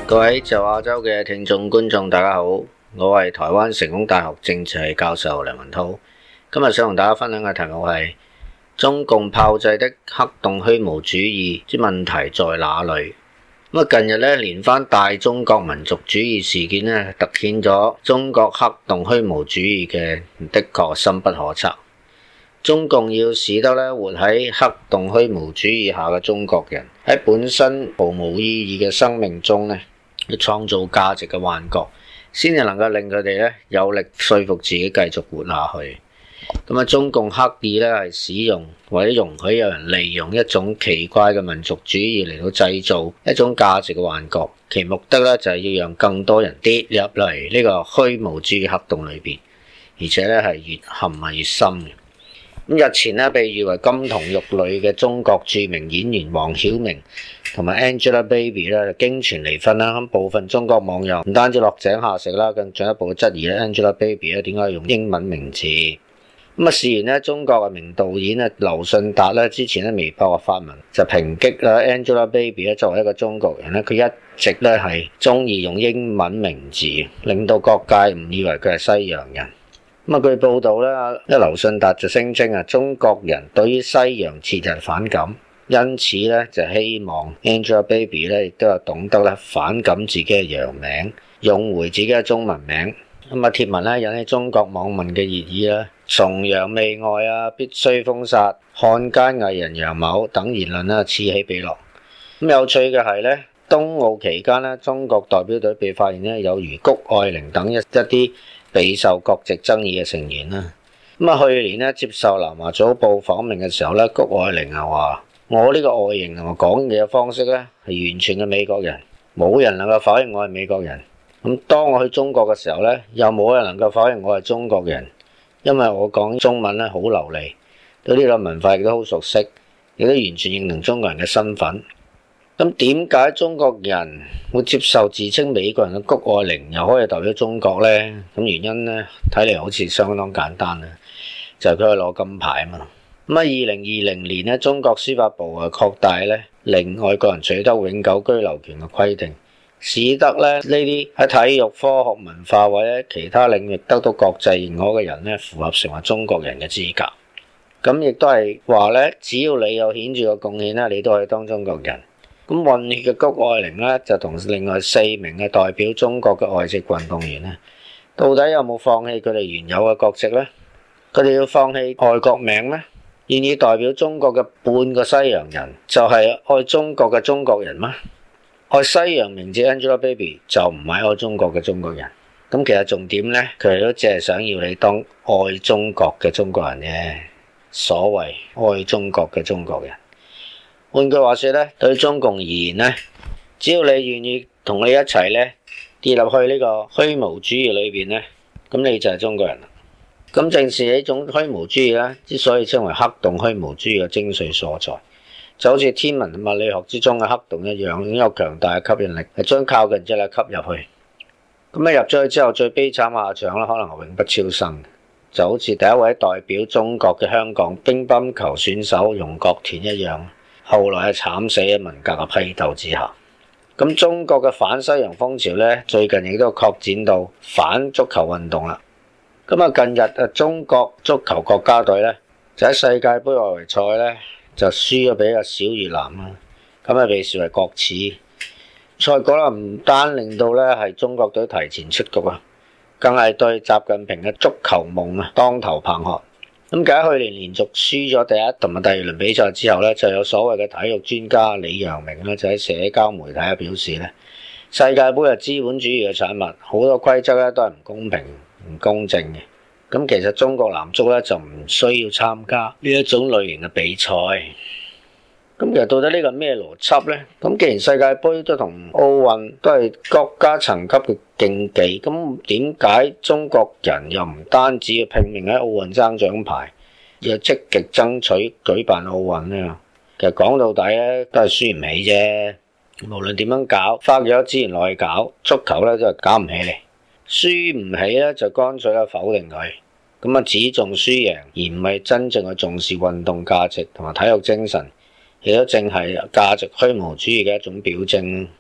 各位就亞洲嘅聽眾觀眾大家好，我係台灣成功大學政治系教授梁文韜。今日想同大家分享嘅題目係中共炮製的黑洞虛無主義之問題在哪裏？近日連番大中國民族主義事件凸顯咗中國黑洞虛無主義嘅的確深不可測。中共要使得活喺黑洞虛無主義下嘅中國人喺本身毫無意義嘅生命中去創造價值嘅幻覺，先至能夠令佢哋有力說服自己繼續活下去。中共刻意係使用或者容許有人利用一種奇怪嘅民族主義嚟到製造一種價值嘅幻覺，其目的就係要讓更多人跌入嚟呢個虛無主義黑洞裏邊，而且係越陷越深嘅。日前被譽為金童玉女嘅中國著名演員黃曉明同埋 Angelababy 經傳離婚啦，部分中國網友唔單止落井下石啦，更進一步質疑Angelababy 點解用英文名字。事緣中國嘅名導演劉信達之前微博發文就抨擊Angelababy 作為一個中國人佢一直係中意用英文名字，令到各界誤以為佢係西洋人。據報道劉信達就聲稱中國人對於西洋切實反感，因此就希望 Angelababy 亦都有懂得反感自己嘅洋名，用回自己嘅中文名。貼文引起中國網民嘅熱議崇洋媚外必須封殺，漢奸藝人楊某等言論此起彼落。有趣嘅係冬奧期間中國代表隊被發現有如谷愛凌等一啲備受國籍爭議嘅成員啦。去年接受南華早報訪問嘅時候谷愛凌話：我呢個外形同我講嘢嘅方式係完全嘅美國人，冇人能夠否認我係美國人。當我去中國嘅時候又冇人能夠否認我係中國人，因為我講中文好流利，對呢個文化亦都好熟悉，亦都完全認同中國人嘅身份。點解中國人會接受自稱美國人嘅谷愛凌又可以代表中國呢？原因睇嚟好似相當簡單，就係佢去攞金牌嘛。2020年中國司法部擴大令外國人取得永久居留權嘅規定，使得呢啲喺體育、科學、文化或者其他領域得到國際認可嘅人符合成為中國人嘅資格。亦都係話只要你有顯著嘅貢獻你都可以當中國人。混血嘅谷愛凌就同另外4名嘅代表中國嘅外籍運動員到底有冇放棄佢哋原有嘅國籍呢？佢哋要放棄外國名咩？願意代表中國嘅半個西洋人就係愛中國嘅中國人嗎？愛西洋名字 Angelababy 就唔係愛中國嘅中國人。其實重點佢哋都只係想要你當愛中國嘅中國人啫。所謂愛中國嘅中國人，換句話說對中共而言只要你願意同你一齊跌入去呢個虛無主義裏邊咁你就係中國人。正是呢種虛無主義之所以稱為黑洞虛無主義嘅精髓所在，就好似天文物理學之中嘅黑洞一樣，擁有強大嘅吸引力，係將靠近者吸入去。入咗去之後，最悲慘下場可能係永不超生。就好似第一位代表中國嘅香港乒乓球選手容國團一樣，後來係慘死喺文革嘅批鬥之下。中國嘅反西洋風潮最近亦都擴展到反足球運動啦。近日中國足球國家隊就喺世界盃外圍賽就輸咗俾小越南啦，被視為國恥。賽果唔單令到係中國隊提前出局更係對習近平嘅足球夢當頭棒喝。繼去年連續輸咗第一同埋第二輪比賽之後就有所謂嘅體育專家李陽明就喺社交媒體表示世界盃係資本主義嘅產物，好多規則都係唔公平唔公正嘅。其實中國男足就唔需要參加呢一種類型嘅比賽。其實到底呢個咩邏輯呢？既然世界盃都同奧運都係國家層級嘅競技，點解中國人又唔單止要拼命喺奧運爭獎牌，又積極爭取舉辦奧運呢？其實講到底都係輸唔起啫。無論點樣搞，花幾多資源落去搞，足球都係搞唔起嚟。輸唔起就乾脆否定佢，只重輸贏，而唔係真正去重視運動價值同埋體育精神。亦都正係價值虛無主義嘅一種表徵。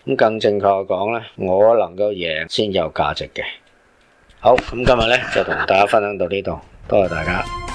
咁更正確嘅講呢，我能夠贏先有價值嘅。好，咁今日呢就同大家分享到呢度，多謝大家。